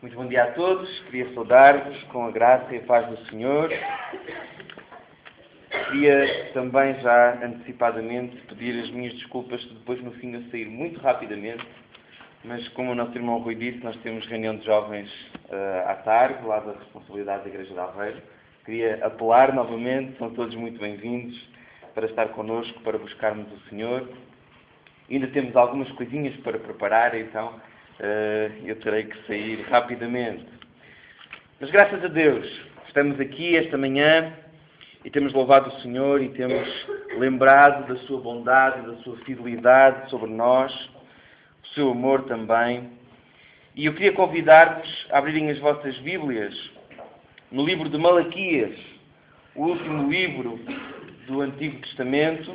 Muito bom dia a todos. Queria saudar-vos com a graça e a paz do Senhor. Queria também já antecipadamente pedir as minhas desculpas se depois no fim eu sair muito rapidamente, mas como o nosso irmão Rui disse, nós temos reunião de jovens à tarde, lá da responsabilidade da Igreja de Aveiro. Queria apelar novamente, são todos muito bem-vindos para estar connosco, para buscarmos o Senhor. Ainda temos algumas coisinhas para preparar, então eu terei que sair rapidamente. Mas graças a Deus, estamos aqui esta manhã e temos louvado o Senhor e temos lembrado da sua bondade, da sua fidelidade sobre nós, o seu amor também. E eu queria convidar-vos a abrirem as vossas Bíblias no livro de Malaquias, o último livro do Antigo Testamento.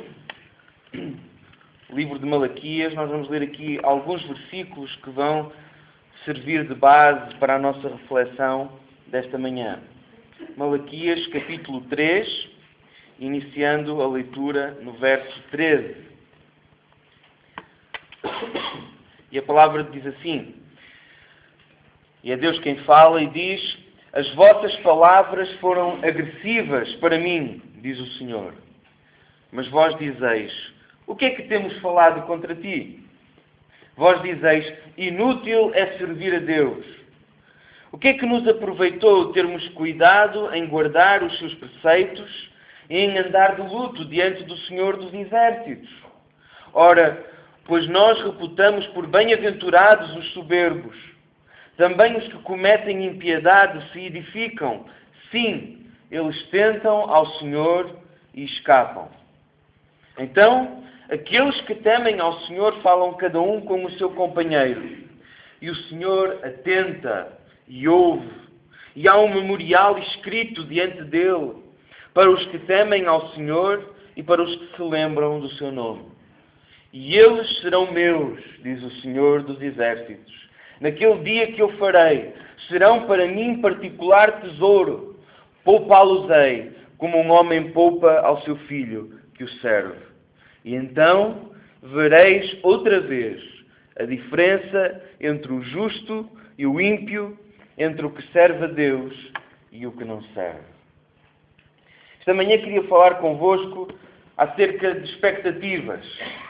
Livro de Malaquias, nós vamos ler aqui alguns versículos que vão servir de base para a nossa reflexão desta manhã. Malaquias, capítulo 3, iniciando a leitura no verso 13. E a palavra diz assim, e é Deus quem fala e diz: as vossas palavras foram agressivas para mim, diz o Senhor. Mas vós dizeis: o que é que temos falado contra ti? Vós dizeis: inútil é servir a Deus. O que é que nos aproveitou termos cuidado em guardar os seus preceitos e em andar de luto diante do Senhor dos Exércitos? Ora, pois nós reputamos por bem-aventurados os soberbos. Também os que cometem impiedade se edificam. Sim, eles tentam ao Senhor e escapam. Então, aqueles que temem ao Senhor falam cada um com o seu companheiro. E o Senhor atenta e ouve. E há um memorial escrito diante dele para os que temem ao Senhor e para os que se lembram do seu nome. E eles serão meus, diz o Senhor dos Exércitos. Naquele dia que eu farei, serão para mim particular tesouro. Poupá-los-ei, como um homem poupa ao seu filho, que o serve. E então vereis outra vez a diferença entre o justo e o ímpio, entre o que serve a Deus e o que não serve. Esta manhã queria falar convosco acerca de expectativas.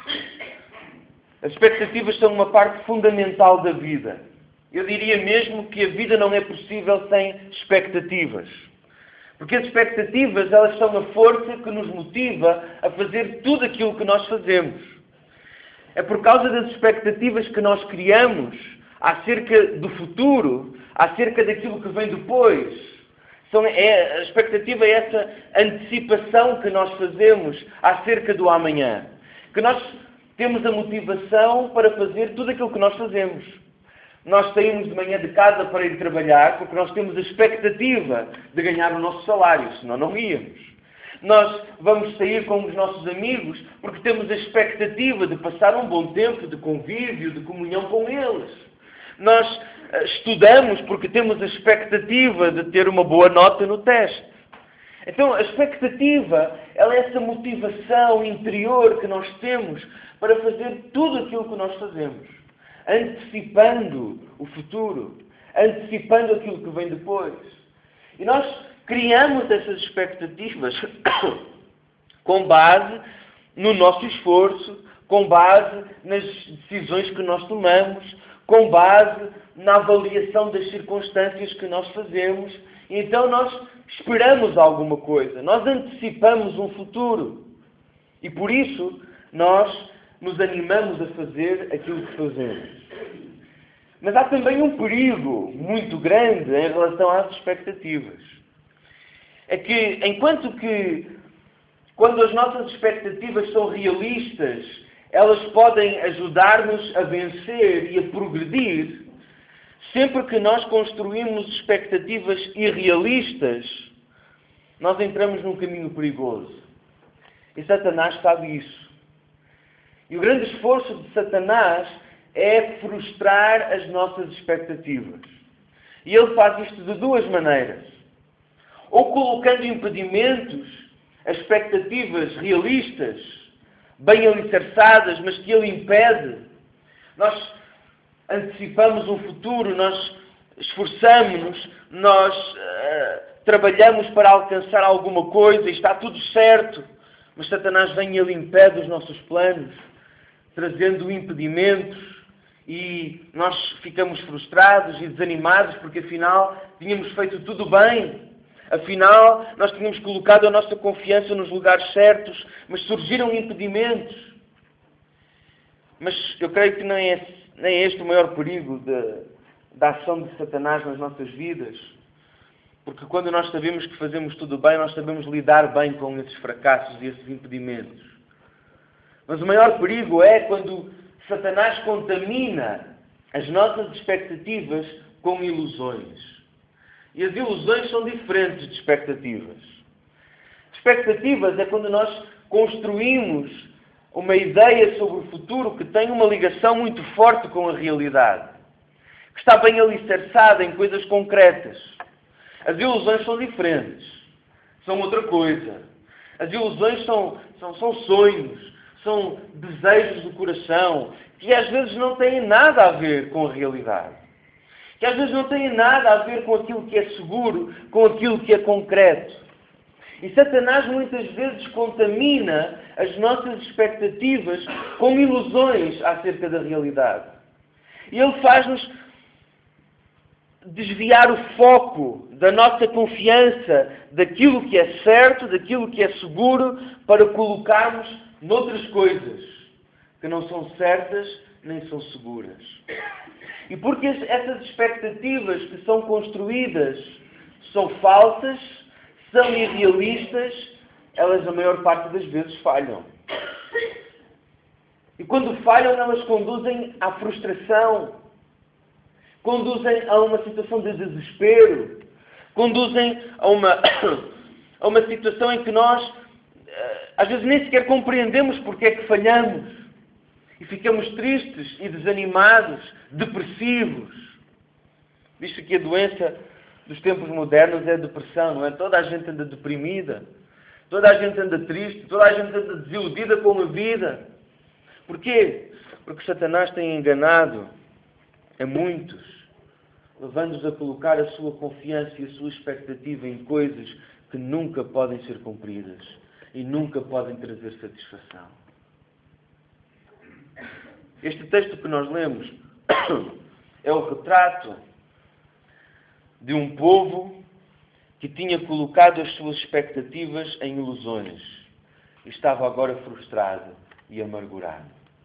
As expectativas são uma parte fundamental da vida. Eu diria mesmo que a vida não é possível sem expectativas. Porque as expectativas, elas são a força que nos motiva a fazer tudo aquilo que nós fazemos. É por causa das expectativas que nós criamos acerca do futuro, acerca daquilo que vem depois. A expectativa é essa antecipação que nós fazemos acerca do amanhã. Que nós temos a motivação para fazer tudo aquilo que nós fazemos. Nós saímos de manhã de casa para ir trabalhar porque nós temos a expectativa de ganhar o nosso salário, senão não íamos. Nós vamos sair com os nossos amigos porque temos a expectativa de passar um bom tempo de convívio, de comunhão com eles. Nós estudamos porque temos a expectativa de ter uma boa nota no teste. Então, a expectativa, ela é essa motivação interior que nós temos para fazer tudo aquilo que nós fazemos. Antecipando o futuro, antecipando aquilo que vem depois. E nós criamos essas expectativas com base no nosso esforço, com base nas decisões que nós tomamos, com base na avaliação das circunstâncias que nós fazemos. E então nós esperamos alguma coisa, nós antecipamos um futuro. E por isso nós nos animamos a fazer aquilo que fazemos. Mas há também um perigo muito grande em relação às expectativas. É que, quando as nossas expectativas são realistas, elas podem ajudar-nos a vencer e a progredir. Sempre que nós construímos expectativas irrealistas, nós entramos num caminho perigoso. E Satanás sabe isso. E o grande esforço de Satanás é frustrar as nossas expectativas. E ele faz isto de duas maneiras. Ou colocando impedimentos a expectativas realistas, bem alicerçadas, mas que ele impede. Nós antecipamos um futuro, nós esforçamo-nos, nós trabalhamos para alcançar alguma coisa e está tudo certo, mas Satanás vem e ele impede os nossos planos, trazendo impedimentos, e nós ficamos frustrados e desanimados porque afinal tínhamos feito tudo bem. Afinal, nós tínhamos colocado a nossa confiança nos lugares certos, mas surgiram impedimentos. Mas eu creio que nem é este o maior perigo da ação de Satanás nas nossas vidas. Porque quando nós sabemos que fazemos tudo bem, nós sabemos lidar bem com esses fracassos e esses impedimentos. Mas o maior perigo é quando Satanás contamina as nossas expectativas com ilusões. E as ilusões são diferentes de expectativas. Expectativas é quando nós construímos uma ideia sobre o futuro que tem uma ligação muito forte com a realidade, que está bem alicerçada em coisas concretas. As ilusões são diferentes, são outra coisa. As ilusões são sonhos, são desejos do coração, que às vezes não têm nada a ver com a realidade. Que às vezes não têm nada a ver com aquilo que é seguro, com aquilo que é concreto. E Satanás muitas vezes contamina as nossas expectativas com ilusões acerca da realidade. E ele faz-nos desviar o foco da nossa confiança daquilo que é certo, daquilo que é seguro, para colocarmos noutras coisas que não são certas nem são seguras. E porque essas expectativas que são construídas são falsas, são irrealistas, elas a maior parte das vezes falham. E quando falham, elas conduzem à frustração, conduzem a uma situação de desespero, conduzem a uma situação em que nós, às vezes, nem sequer compreendemos porque é que falhamos. E ficamos tristes e desanimados, depressivos. Visto que a doença dos tempos modernos é a depressão, não é? Toda a gente anda deprimida, toda a gente anda triste, toda a gente anda desiludida com a vida. Porquê? Porque Satanás tem enganado a muitos, levando-os a colocar a sua confiança e a sua expectativa em coisas que nunca podem ser cumpridas e nunca podem trazer satisfação. Este texto que nós lemos é o retrato de um povo que tinha colocado as suas expectativas em ilusões e estava agora frustrado e amargurado.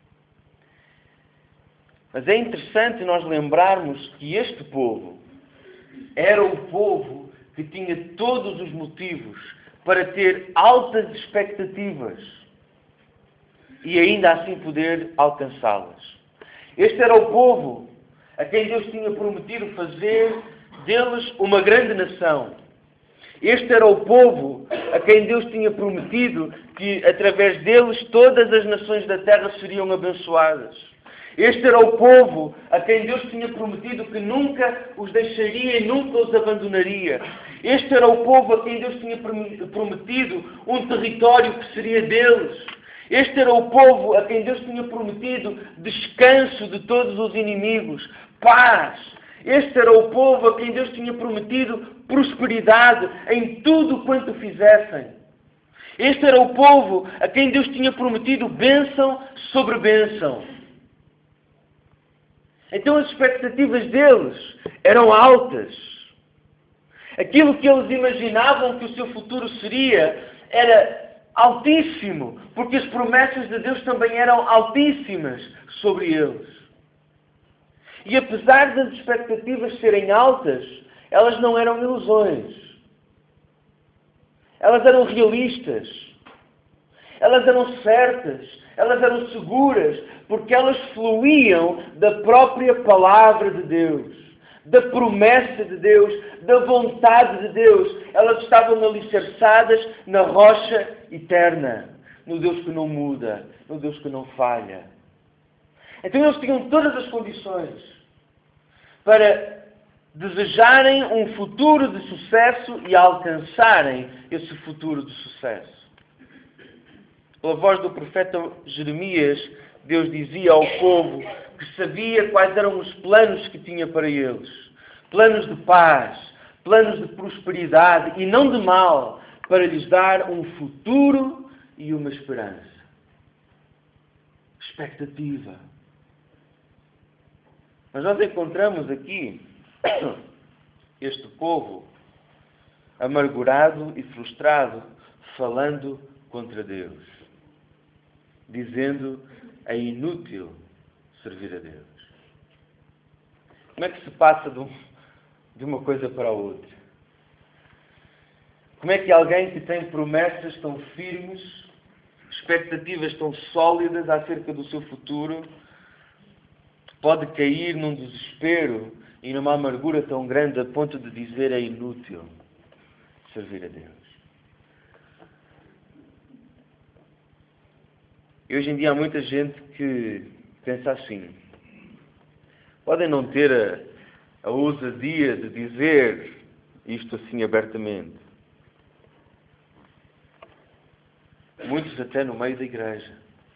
Mas é interessante nós lembrarmos que este povo era o povo que tinha todos os motivos para ter altas expectativas e ainda assim poder alcançá-las. Este era o povo a quem Deus tinha prometido fazer deles uma grande nação. Este era o povo a quem Deus tinha prometido que através deles todas as nações da terra seriam abençoadas. Este era o povo a quem Deus tinha prometido que nunca os deixaria e nunca os abandonaria. Este era o povo a quem Deus tinha prometido um território que seria deles. Este era o povo a quem Deus tinha prometido descanso de todos os inimigos, paz. Este era o povo a quem Deus tinha prometido prosperidade em tudo quanto fizessem. Este era o povo a quem Deus tinha prometido bênção sobre bênção. Então as expectativas deles eram altas. Aquilo que eles imaginavam que o seu futuro seria era altíssimo, porque as promessas de Deus também eram altíssimas sobre eles. E apesar das expectativas serem altas, elas não eram ilusões. Elas eram realistas. Elas eram certas. Elas eram seguras, porque elas fluíam da própria palavra de Deus, da promessa de Deus, da vontade de Deus. Elas estavam alicerçadas na rocha eterna, no Deus que não muda, no Deus que não falha. Então eles tinham todas as condições para desejarem um futuro de sucesso e alcançarem esse futuro de sucesso. Pela voz do profeta Jeremias, Deus dizia ao povo que sabia quais eram os planos que tinha para eles. planos de paz, planos de prosperidade e não de mal, para lhes dar um futuro e uma esperança. Expectativa. Mas nós encontramos aqui este povo amargurado e frustrado, falando contra Deus, dizendo: é inútil servir a Deus. Como é que se passa de uma coisa para a outra? Como é que alguém que tem promessas tão firmes, expectativas tão sólidas acerca do seu futuro, pode cair num desespero e numa amargura tão grande a ponto de dizer: é inútil servir a Deus? E hoje em dia há muita gente que pensa assim. Podem não ter a ousadia de dizer isto assim abertamente. Muitos até no meio da igreja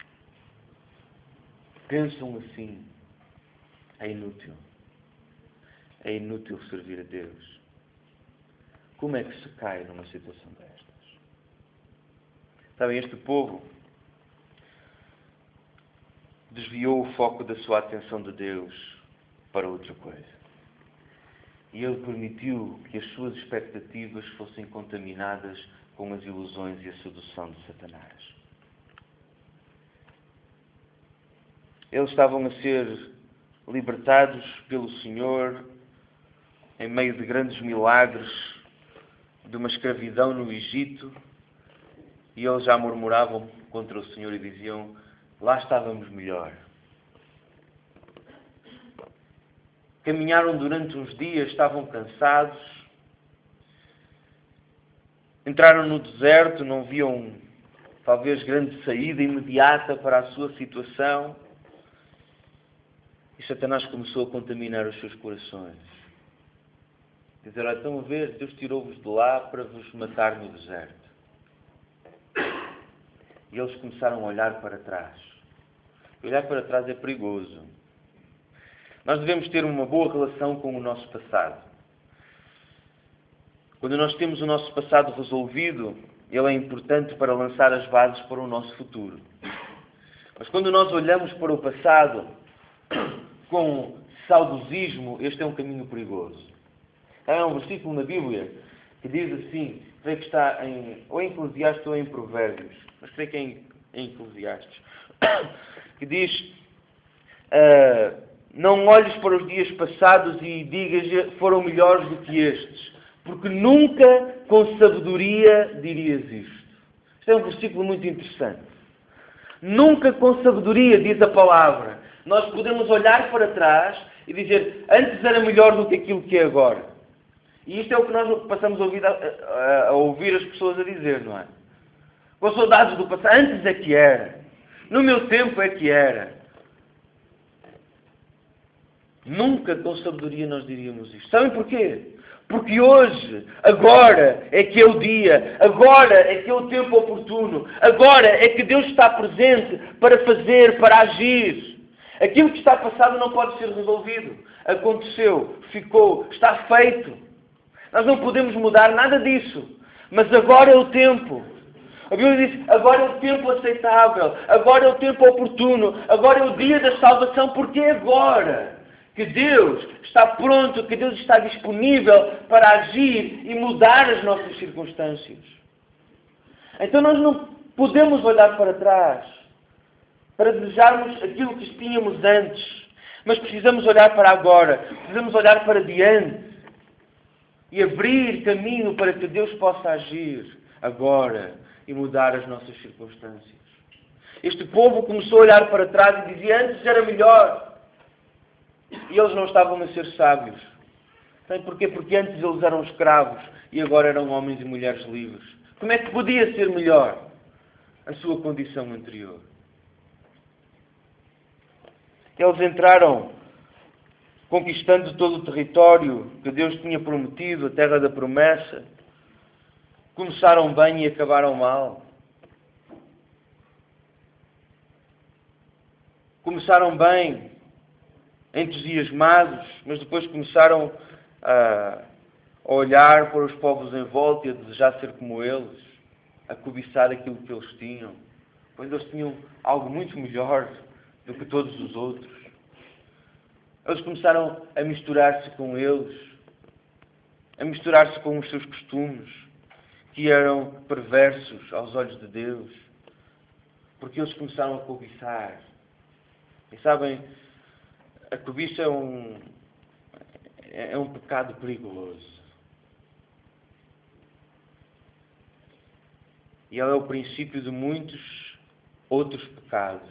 pensam assim: é inútil. É inútil servir a Deus. Como é que se cai numa situação destas? Sabem, este povo desviou o foco da sua atenção de Deus para outra coisa. E Ele permitiu que as suas expectativas fossem contaminadas com as ilusões e a sedução de Satanás. Eles estavam a ser libertados pelo Senhor em meio de grandes milagres de uma escravidão no Egito, e eles já murmuravam contra o Senhor e diziam: lá estávamos melhor. Caminharam durante uns dias, estavam cansados, entraram no deserto, não viam talvez grande saída imediata para a sua situação, e Satanás começou a contaminar os seus corações. Dizer: olha, estão a ver, Deus tirou-vos de lá para vos matar no deserto. E eles começaram a olhar para trás. Olhar para trás é perigoso. Nós devemos ter uma boa relação com o nosso passado. Quando nós temos o nosso passado resolvido, ele é importante para lançar as bases para o nosso futuro. Mas quando nós olhamos para o passado com saudosismo, este é um caminho perigoso. Há um versículo na Bíblia que diz assim, creio que está ou em Eclesiastes ou em Provérbios, mas creio que é em Eclesiastes, que diz: não olhes para os dias passados e digas foram melhores do que estes, porque nunca com sabedoria dirias isto. Este é um versículo muito interessante. Nunca com sabedoria, diz a palavra. Nós podemos olhar para trás e dizer: antes era melhor do que aquilo que é agora. E isto é o que nós passamos a ouvir as pessoas a dizer, não é? Com saudades do passado. Antes é que era. No meu tempo é que era. Nunca com sabedoria nós diríamos isto. Sabem porquê? Porque hoje, agora é que é o dia, agora é que é o tempo oportuno, agora é que Deus está presente para fazer, para agir. Aquilo que está passado não pode ser resolvido. Aconteceu, ficou, está feito. Nós não podemos mudar nada disso. Mas agora é o tempo. A Bíblia diz: agora é o tempo aceitável, agora é o tempo oportuno, agora é o dia da salvação, porque é agora que Deus está pronto, que Deus está disponível para agir e mudar as nossas circunstâncias. Então nós não podemos olhar para trás para desejarmos aquilo que tínhamos antes, mas precisamos olhar para agora, precisamos olhar para diante e abrir caminho para que Deus possa agir agora e mudar as nossas circunstâncias. Este povo começou a olhar para trás e dizia: antes era melhor. E eles não estavam a ser sábios. Sabe porquê? Porque antes eles eram escravos e agora eram homens e mulheres livres. Como é que podia ser melhor a sua condição anterior? Eles entraram conquistando todo o território que Deus tinha prometido, a terra da promessa. Começaram bem e acabaram mal. Começaram bem, entusiasmados, mas depois começaram a olhar para os povos em volta e a desejar ser como eles, a cobiçar aquilo que eles tinham, quando eles tinham algo muito melhor do que todos os outros. Eles começaram a misturar-se com eles, a misturar-se com os seus costumes, que eram perversos aos olhos de Deus, porque eles começaram a cobiçar. E sabem, a cobiça é um pecado perigoso. E ela é o princípio de muitos outros pecados.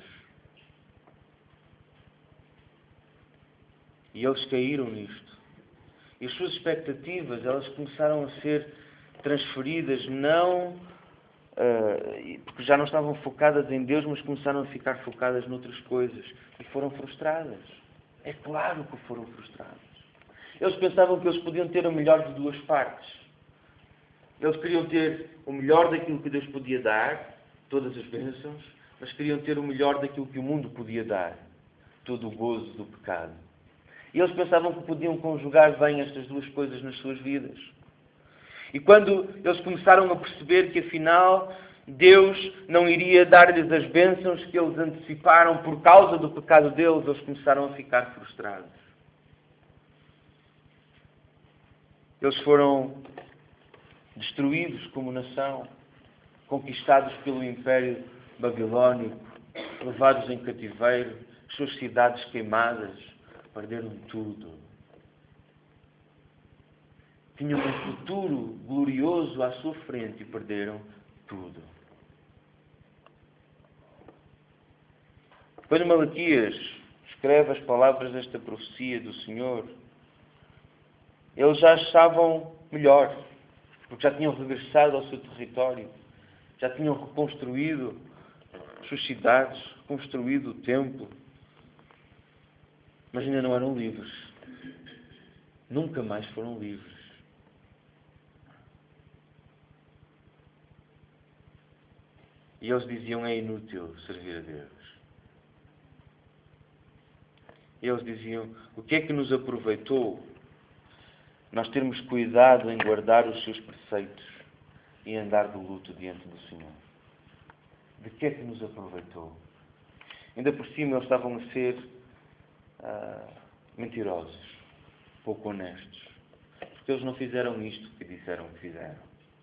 E eles caíram nisto. E as suas expectativas, elas começaram a ser transferidas, não porque já não estavam focadas em Deus, mas começaram a ficar focadas noutras coisas. E foram frustradas. É claro que foram frustradas. Eles pensavam que eles podiam ter o melhor de duas partes. Eles queriam ter o melhor daquilo que Deus podia dar, todas as bênçãos, mas queriam ter o melhor daquilo que o mundo podia dar, todo o gozo do pecado. E eles pensavam que podiam conjugar bem estas duas coisas nas suas vidas. E quando eles começaram a perceber que afinal Deus não iria dar-lhes as bênçãos que eles anteciparam por causa do pecado deles, eles começaram a ficar frustrados. Eles foram destruídos como nação, conquistados pelo Império Babilónico, levados em cativeiro, suas cidades queimadas, perderam tudo. Tinham um futuro glorioso à sua frente e perderam tudo. Quando Malaquias escreve as palavras desta profecia do Senhor, eles já estavam melhor, porque já tinham regressado ao seu território, já tinham reconstruído as suas cidades, reconstruído o templo, mas ainda não eram livres. Nunca mais foram livres. E eles diziam: é inútil servir a Deus. E eles diziam: o que é que nos aproveitou nós termos cuidado em guardar os seus preceitos e andar de luto diante do Senhor? De que é que nos aproveitou? Ainda por cima eles estavam a ser mentirosos, pouco honestos, porque eles não fizeram isto que disseram que fizeram.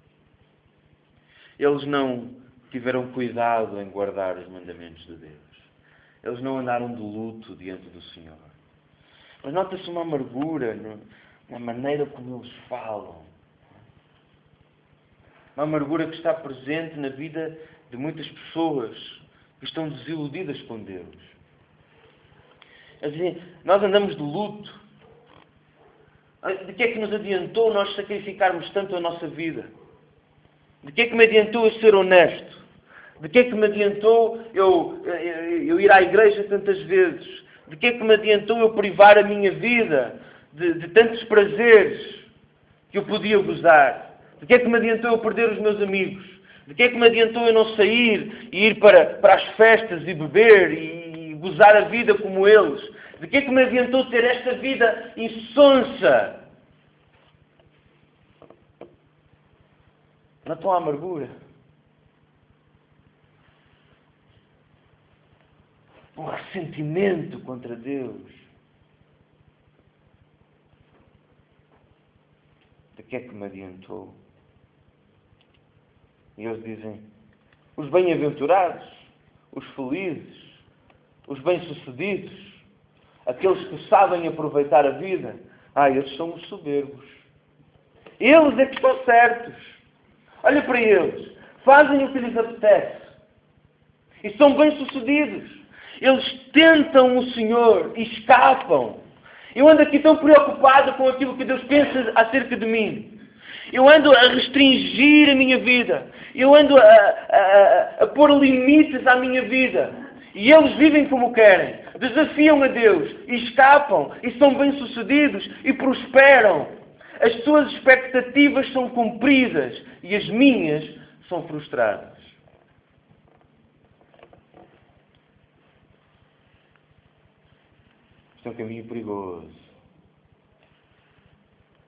Eles não tiveram cuidado em guardar os mandamentos de Deus. Eles não andaram de luto diante do Senhor. Mas nota-se uma amargura na maneira como eles falam. Uma amargura que está presente na vida de muitas pessoas que estão desiludidas com Deus. Assim, nós andamos de luto. De que é que nos adiantou nós sacrificarmos tanto a nossa vida? De que é que me adiantou eu ser honesto? De que é que me adiantou eu ir à igreja tantas vezes? De que é que me adiantou eu privar a minha vida de tantos prazeres que eu podia gozar? De que é que me adiantou eu perder os meus amigos? De que é que me adiantou eu não sair e ir para as festas e beber e gozar a vida como eles? De que é que me adiantou ter esta vida insonsa? Notam a amargura? Um ressentimento contra Deus. De que é que me adiantou? E eles dizem: os bem-aventurados, os felizes, os bem-sucedidos, aqueles que sabem aproveitar a vida, eles são os soberbos. Eles é que estão certos. Olha para eles. Fazem o que lhes apetece. E são bem-sucedidos. Eles tentam o Senhor e escapam. Eu ando aqui tão preocupado com aquilo que Deus pensa acerca de mim. Eu ando a restringir a minha vida. Eu ando a pôr limites à minha vida. E eles vivem como querem. Desafiam a Deus e escapam. E são bem-sucedidos e prosperam. As suas expectativas são cumpridas e as minhas são frustradas. Isto é um caminho perigoso.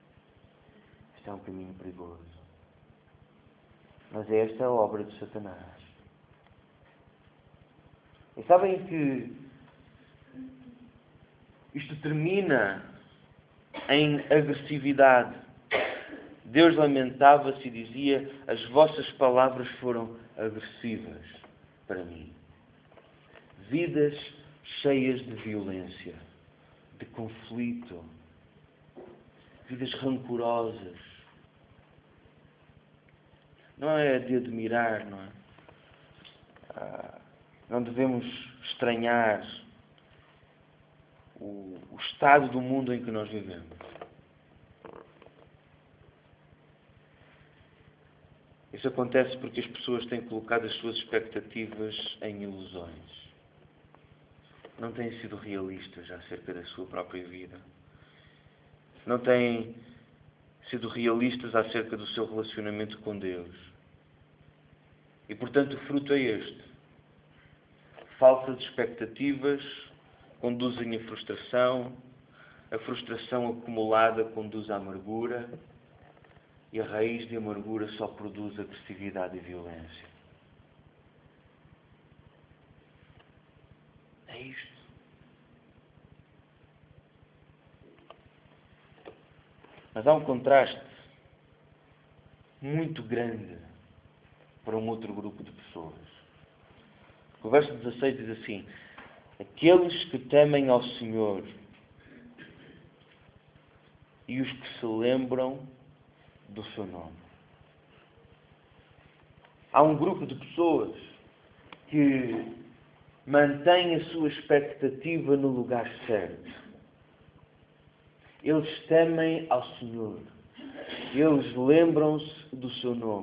Isto é um caminho perigoso. Mas esta é a obra de Satanás. E sabem que isto termina em agressividade. Deus lamentava-se e dizia: as vossas palavras foram agressivas para mim. Vidas cheias de violência, de conflito, vidas rancorosas. Não é de admirar, não é? Não devemos estranhar o estado do mundo em que nós vivemos. Isso acontece porque as pessoas têm colocado as suas expectativas em ilusões. Não têm sido realistas acerca da sua própria vida. Não têm sido realistas acerca do seu relacionamento com Deus. E, portanto, o fruto é este. Falsas expectativas conduzem à frustração. A frustração acumulada conduz à amargura. E a raiz de amargura só produz agressividade e violência. É isto. Mas há um contraste muito grande para um outro grupo de pessoas. O verso 16 diz assim: aqueles que temem ao Senhor e os que se lembram do seu nome. Há um grupo de pessoas que mantém a sua expectativa no lugar certo. Eles temem ao Senhor. Eles lembram-se do seu nome.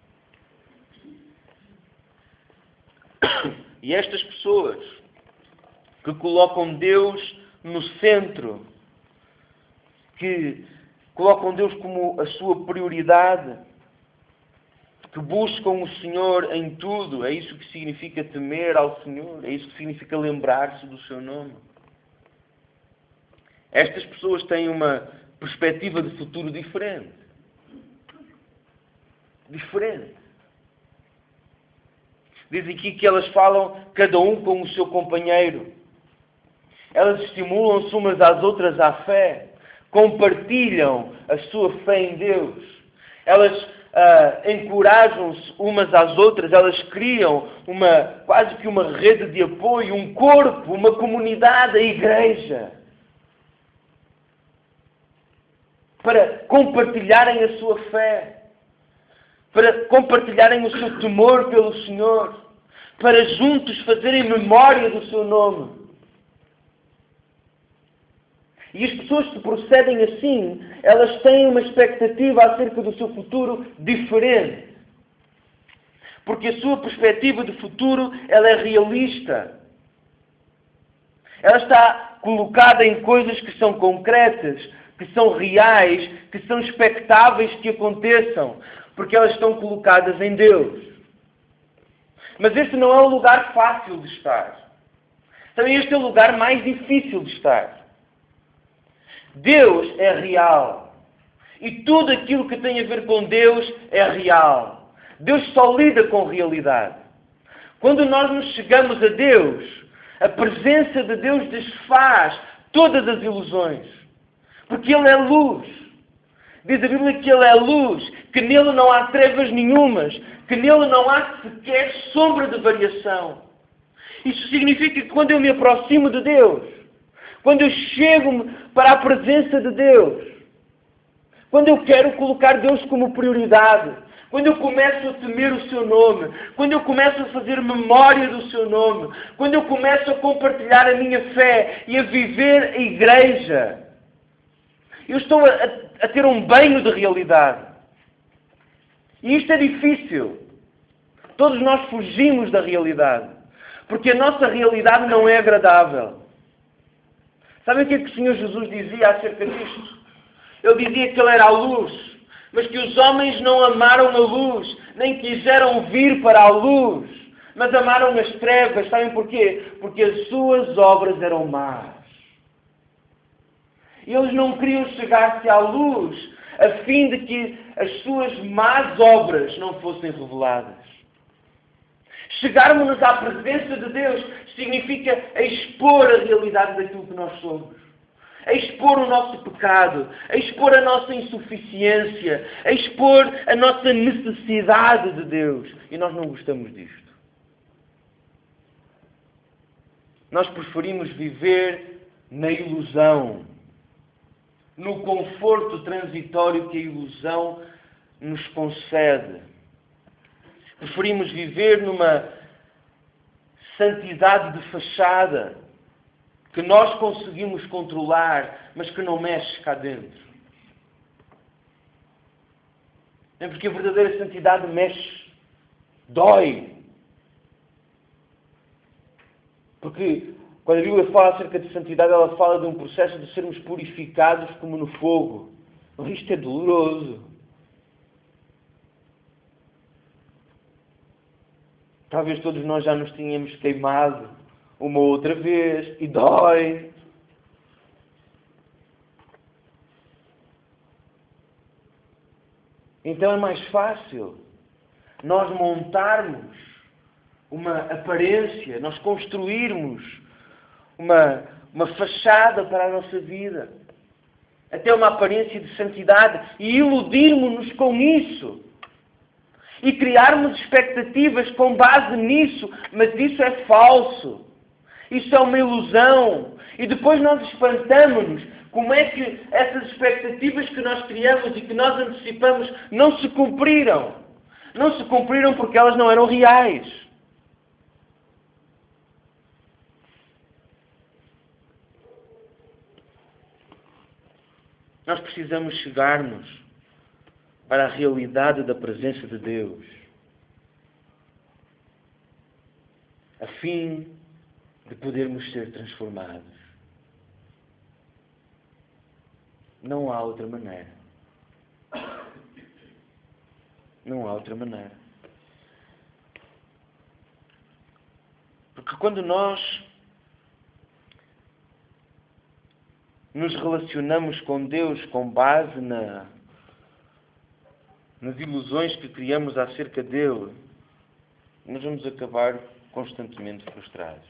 E estas pessoas que colocam Deus no centro, que colocam Deus como a sua prioridade, que buscam o Senhor em tudo, é isso que significa temer ao Senhor, é isso que significa lembrar-se do seu nome. Estas pessoas têm uma perspectiva de futuro diferente. Diferente. Diz aqui que elas falam cada um com o seu companheiro. Elas estimulam-se umas às outras à fé. Compartilham a sua fé em Deus. Elas encorajam-se umas às outras. Elas criam quase que uma rede de apoio, um corpo, uma comunidade, a igreja. Para compartilharem a sua fé. Para compartilharem o seu temor pelo Senhor. Para juntos fazerem memória do seu nome. E as pessoas que procedem assim, elas têm uma expectativa acerca do seu futuro diferente. Porque a sua perspectiva de futuro, ela é realista. Ela está colocada em coisas que são concretas, que são reais, que são expectáveis que aconteçam. Porque elas estão colocadas em Deus. Mas este não é o lugar fácil de estar. Também este é o lugar mais difícil de estar. Deus é real. E tudo aquilo que tem a ver com Deus é real. Deus só lida com realidade. Quando nós nos chegamos a Deus, a presença de Deus desfaz todas as ilusões. Porque Ele é luz. Diz a Bíblia que Ele é luz, que nele não há trevas nenhumas, que nele não há sequer sombra de variação. Isso significa que quando eu me aproximo de Deus, quando eu chego para a presença de Deus, quando eu quero colocar Deus como prioridade, quando eu começo a temer o seu nome, quando eu começo a fazer memória do seu nome, quando eu começo a compartilhar a minha fé e a viver a igreja, eu estou a ter um banho de realidade. E isto é difícil. Todos nós fugimos da realidade. Porque a nossa realidade não é agradável. Sabem o que é que o Senhor Jesus dizia acerca disto? Ele dizia que Ele era a luz, mas que os homens não amaram a luz, nem quiseram vir para a luz, mas amaram as trevas. Sabem porquê? Porque as suas obras eram más. Eles não queriam chegar-se à luz, a fim de que as suas más obras não fossem reveladas. Chegarmos-nos à presença de Deus significa expor a realidade daquilo que nós somos. Expor o nosso pecado, expor a nossa insuficiência, expor a nossa necessidade de Deus. E nós não gostamos disto. Nós preferimos viver na ilusão, no conforto transitório que a ilusão nos concede. Preferimos viver numa santidade de fachada que nós conseguimos controlar, mas que não mexe cá dentro. É porque a verdadeira santidade mexe, dói. Porque quando a Bíblia fala acerca de santidade, ela fala de um processo de sermos purificados como no fogo. Isto é doloroso. Talvez todos nós já nos tínhamos queimado uma outra vez e dói. Então é mais fácil nós montarmos uma aparência, nós construirmos uma fachada para a nossa vida, até uma aparência de santidade, e iludirmos-nos com isso. E criarmos expectativas com base nisso, mas isso é falso. Isso é uma ilusão. E depois nós espantamos-nos como é que essas expectativas que nós criamos e que nós antecipamos não se cumpriram. Não se cumpriram porque elas não eram reais. Nós precisamos chegar-nos para a realidade da presença de Deus, a fim de podermos ser transformados. Não há outra maneira. Não há outra maneira. Porque quando nós nos relacionamos com Deus com base nas ilusões que criamos acerca dele, nós vamos acabar constantemente frustrados.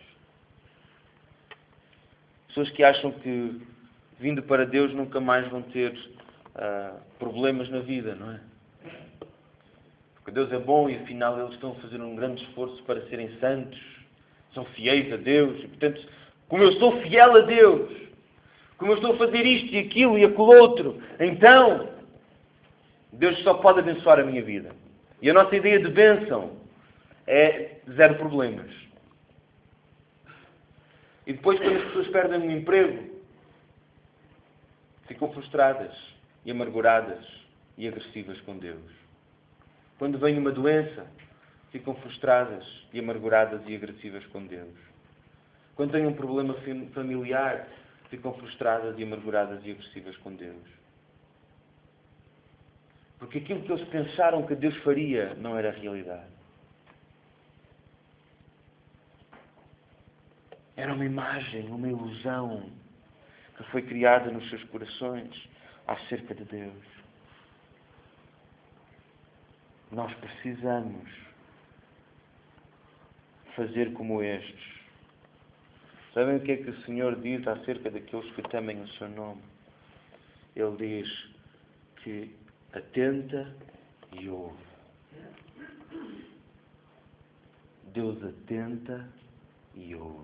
Pessoas que acham que, vindo para Deus, nunca mais vão ter problemas na vida, não é? Porque Deus é bom e, afinal, eles estão a fazer um grande esforço para serem santos, são fiéis a Deus, e, portanto, como eu sou fiel a Deus, como eu estou a fazer isto e aquilo e aquilo outro, então Deus só pode abençoar a minha vida. E a nossa ideia de bênção é zero problemas. E depois, quando as pessoas perdem um emprego, ficam frustradas e amarguradas e agressivas com Deus. Quando vem uma doença, ficam frustradas e amarguradas e agressivas com Deus. Quando têm um problema familiar, ficam frustradas e amarguradas e agressivas com Deus. Porque aquilo que eles pensaram que Deus faria não era a realidade. Era uma imagem, uma ilusão que foi criada nos seus corações acerca de Deus. Nós precisamos fazer como estes. Sabem o que é que o Senhor diz acerca daqueles que temem o seu nome? Ele diz que atenta e ouve. Deus atenta e ouve.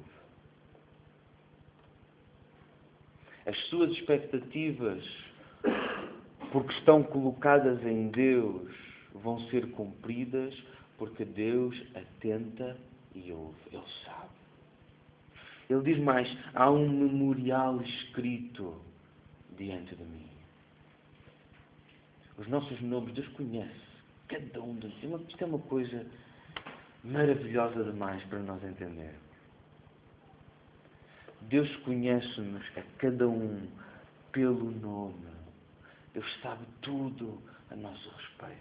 As suas expectativas, porque estão colocadas em Deus, vão ser cumpridas porque Deus atenta e ouve. Ele sabe. Ele diz mais, há um memorial escrito diante de mim. Os nossos nomes, Deus conhece cada um deles. Isto é uma coisa maravilhosa demais para nós entendermos. Deus conhece-nos a cada um pelo nome. Deus sabe tudo a nosso respeito.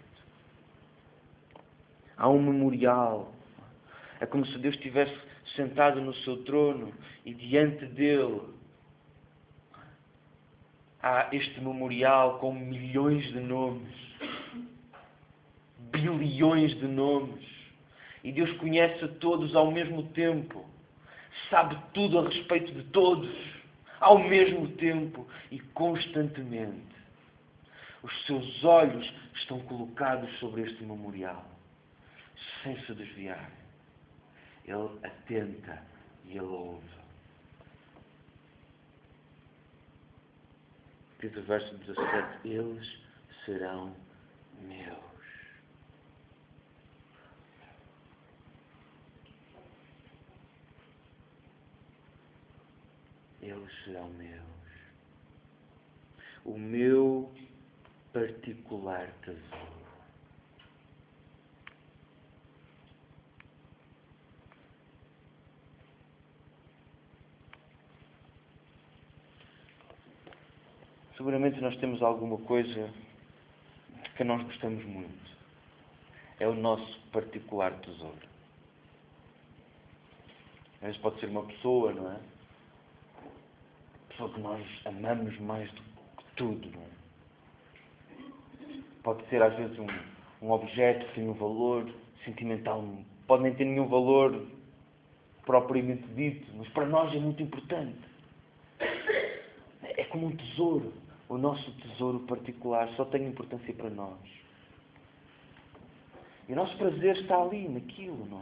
Há um memorial. É como se Deus estivesse sentado no seu trono e diante dele há este memorial com milhões de nomes, bilhões de nomes, e Deus conhece a todos ao mesmo tempo, sabe tudo a respeito de todos, ao mesmo tempo e constantemente. Os seus olhos estão colocados sobre este memorial, sem se desviar. Ele atenta e Ele ouve. Diz o verso 17: eles serão meus. Eles serão meus. O meu particular tesouro. Seguramente nós temos alguma coisa que nós gostamos muito. É o nosso particular tesouro. Às vezes pode ser uma pessoa, não é? Pessoa que nós amamos mais do que tudo, não é? Pode ser às vezes um objeto que tem um valor sentimental, pode nem ter nenhum valor propriamente dito, mas para nós é muito importante. É como um tesouro. O nosso tesouro particular só tem importância para nós. E o nosso prazer está ali, naquilo, não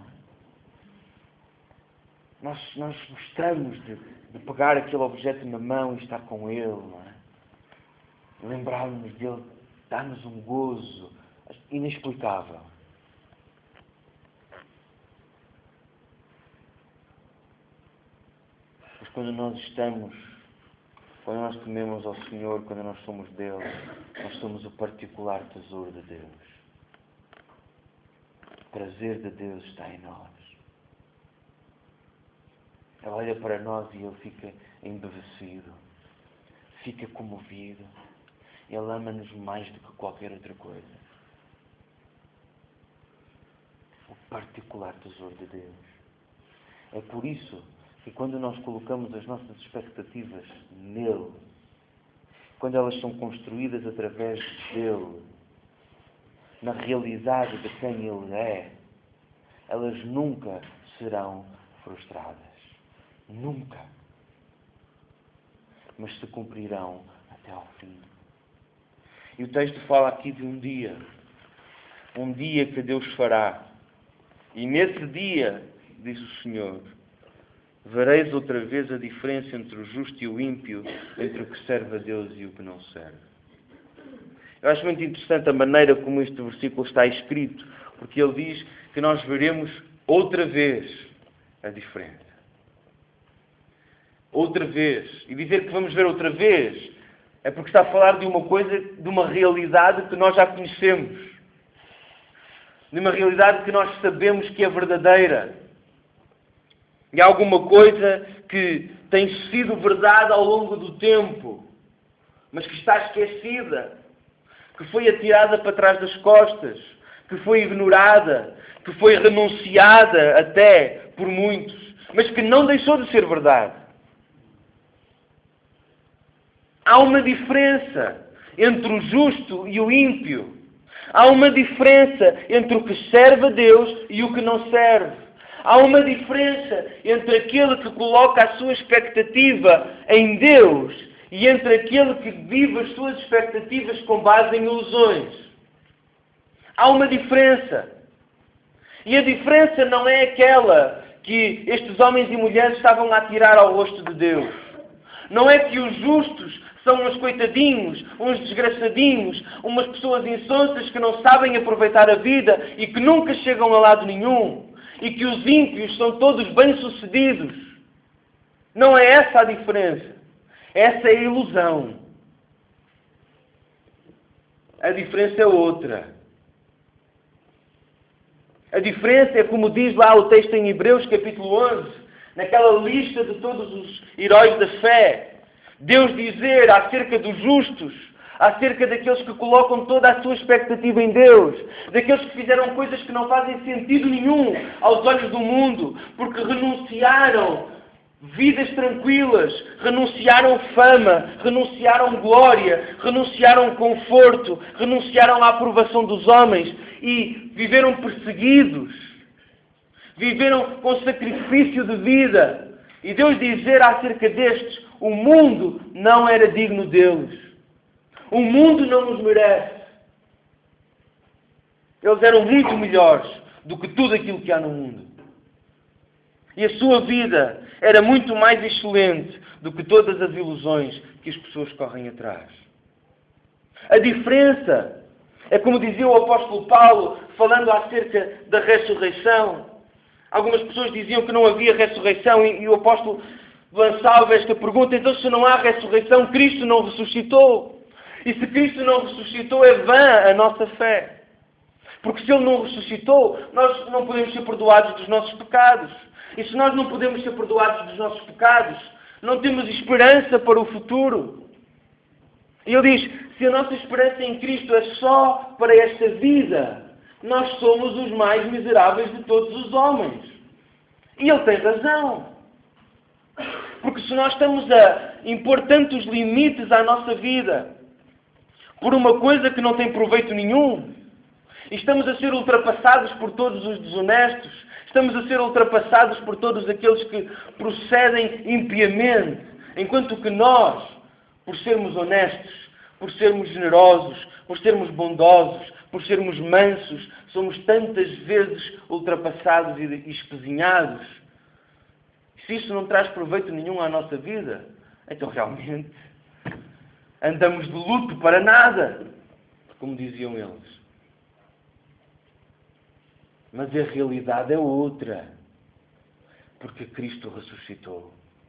é? Nós gostamos de pegar aquele objeto na mão e estar com ele, não é? Lembrarmos dele, dar-nos um gozo inexplicável. Mas quando nós tememos ao Senhor, quando nós somos dele, nós somos o particular tesouro de Deus. O prazer de Deus está em nós. Ele olha para nós e Ele fica embevecido, fica comovido. Ele ama-nos mais do que qualquer outra coisa. O particular tesouro de Deus. É por isso que quando nós colocamos as nossas expectativas nele, quando elas são construídas através dele, na realidade de quem ele é, elas nunca serão frustradas. Nunca. Mas se cumprirão até ao fim. E o texto fala aqui de um dia que Deus fará. E nesse dia, diz o Senhor, vereis outra vez a diferença entre o justo e o ímpio, entre o que serve a Deus e o que não serve. Eu acho muito interessante a maneira como este versículo está escrito, porque ele diz que nós veremos outra vez a diferença. Outra vez. E dizer que vamos ver outra vez é porque está a falar de uma coisa, de uma realidade que nós já conhecemos. De uma realidade que nós sabemos que é verdadeira. E há alguma coisa que tem sido verdade ao longo do tempo, mas que está esquecida, que foi atirada para trás das costas, que foi ignorada, que foi renunciada até por muitos, mas que não deixou de ser verdade. Há uma diferença entre o justo e o ímpio. Há uma diferença entre o que serve a Deus e o que não serve. Há uma diferença entre aquele que coloca a sua expectativa em Deus e entre aquele que vive as suas expectativas com base em ilusões. Há uma diferença. E a diferença não é aquela que estes homens e mulheres estavam a tirar ao rosto de Deus. Não é que os justos são uns coitadinhos, uns desgraçadinhos, umas pessoas insonsas que não sabem aproveitar a vida e que nunca chegam a lado nenhum. E que os ímpios são todos bem-sucedidos. Não é essa a diferença. Essa é a ilusão. A diferença é outra. A diferença é, como diz lá o texto em Hebreus, capítulo 11, naquela lista de todos os heróis da fé, Deus dizer acerca dos justos, acerca daqueles que colocam toda a sua expectativa em Deus, daqueles que fizeram coisas que não fazem sentido nenhum aos olhos do mundo, porque renunciaram vidas tranquilas, renunciaram fama, renunciaram glória, renunciaram conforto, renunciaram à aprovação dos homens e viveram perseguidos, viveram com sacrifício de vida. E Deus dizer acerca destes, o mundo não era digno deles. O mundo não os merece. Eles eram muito melhores do que tudo aquilo que há no mundo. E a sua vida era muito mais excelente do que todas as ilusões que as pessoas correm atrás. A diferença é, como dizia o apóstolo Paulo, falando acerca da ressurreição. Algumas pessoas diziam que não havia ressurreição e o apóstolo lançava esta pergunta: então, se não há ressurreição, Cristo não ressuscitou. E se Cristo não ressuscitou, é vã a nossa fé. Porque se Ele não ressuscitou, nós não podemos ser perdoados dos nossos pecados. E se nós não podemos ser perdoados dos nossos pecados, não temos esperança para o futuro. E Ele diz, se a nossa esperança em Cristo é só para esta vida, nós somos os mais miseráveis de todos os homens. E Ele tem razão. Porque se nós estamos a impor tantos limites à nossa vida por uma coisa que não tem proveito nenhum, e estamos a ser ultrapassados por todos os desonestos, estamos a ser ultrapassados por todos aqueles que procedem impiamente, enquanto que nós, por sermos honestos, por sermos generosos, por sermos bondosos, por sermos mansos, somos tantas vezes ultrapassados e espezinhados. Se isso não traz proveito nenhum à nossa vida, então realmente andamos de luto para nada, como diziam eles. Mas a realidade é outra, porque Cristo ressuscitou.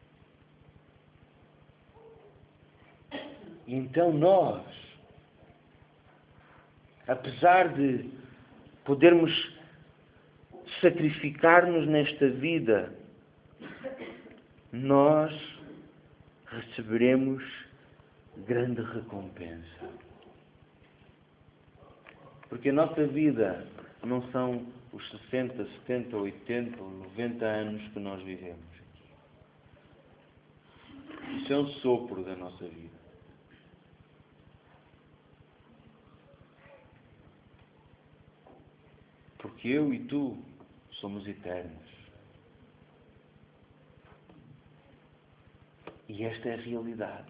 E então nós, apesar de podermos sacrificar-nos nesta vida, nós receberemos grande recompensa. Porque a nossa vida não são os 60, 70, 80 ou 90 anos que nós vivemos. Isso é um sopro da nossa vida. Porque eu e tu somos eternos. E esta é a realidade.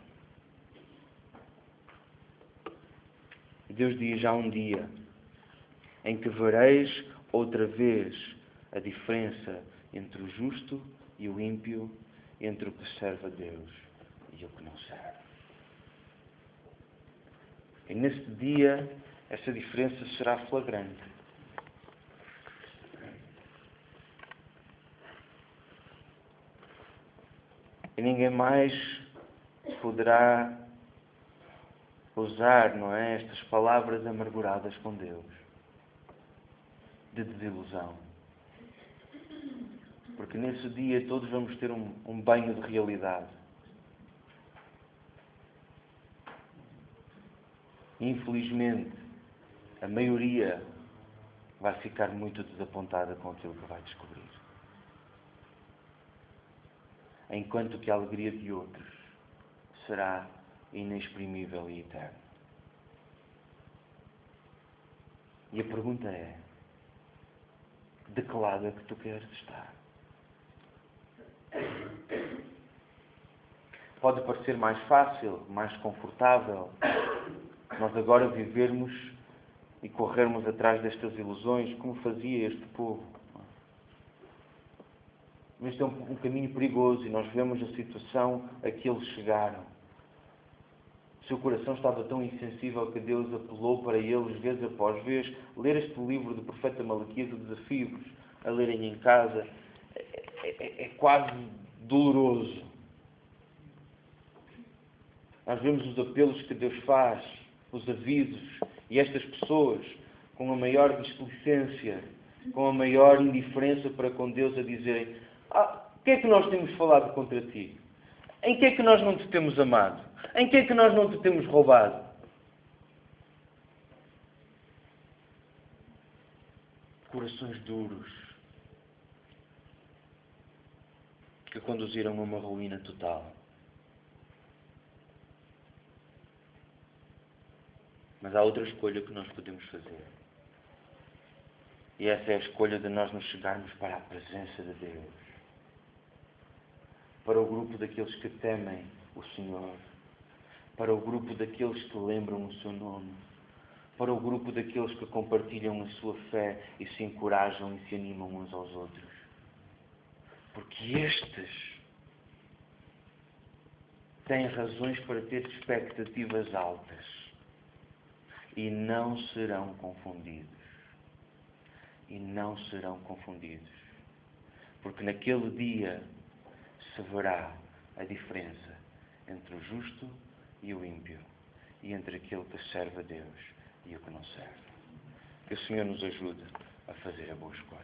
Deus diz, há um dia em que vereis outra vez a diferença entre o justo e o ímpio, entre o que serve a Deus e o que não serve. E nesse dia, essa diferença será flagrante. E ninguém mais poderá usar, não é, estas palavras amarguradas com Deus, de desilusão. Porque nesse dia todos vamos ter um banho de realidade. Infelizmente, a maioria vai ficar muito desapontada com aquilo que vai descobrir. Enquanto que a alegria de outros será inexprimível e eterna. E a pergunta é, de que lado é que tu queres estar? Pode parecer mais fácil, mais confortável, nós agora vivermos e corrermos atrás destas ilusões, como fazia este povo. Mas este é um caminho perigoso e nós vemos a situação a que eles chegaram. O seu coração estava tão insensível que Deus apelou para eles, vez após vez. Ler este livro do profeta Malaquias, o desafio-vos a lerem em casa, é quase doloroso. Nós vemos os apelos que Deus faz, os avisos, e estas pessoas, com a maior displicência, com a maior indiferença para com Deus, a dizerem: o que é que nós temos falado contra ti? Em que é que nós não te temos amado? Em que é que nós não te temos roubado? Corações duros, que conduziram a uma ruína total. Mas há outra escolha que nós podemos fazer. E essa é a escolha de nós nos chegarmos para a presença de Deus. Para o grupo daqueles que temem o Senhor. Para o grupo daqueles que lembram o seu nome. Para o grupo daqueles que compartilham a sua fé e se encorajam e se animam uns aos outros. Porque estes têm razões para ter expectativas altas. E não serão confundidos. E não serão confundidos. Porque naquele dia se verá a diferença entre o justo e o ímpio. E entre aquele que serve a Deus e o que não serve. Que o Senhor nos ajude a fazer a boa escolha.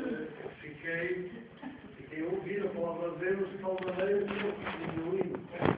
Fiquei a ouvir a palavra de Deus de tal maneira que eu fui